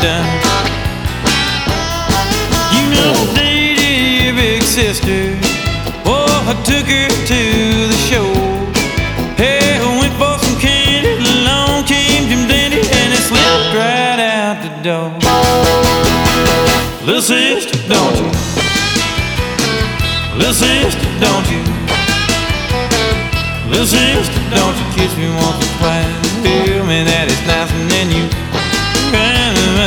done. You know, Dee, your big sister, oh, I took her to the show. Hey, I went for some candy, along came Jim Dandy, and it slipped right out the door. Little sister, don't you? Little sister, don't you? Little sister, don't you kiss me once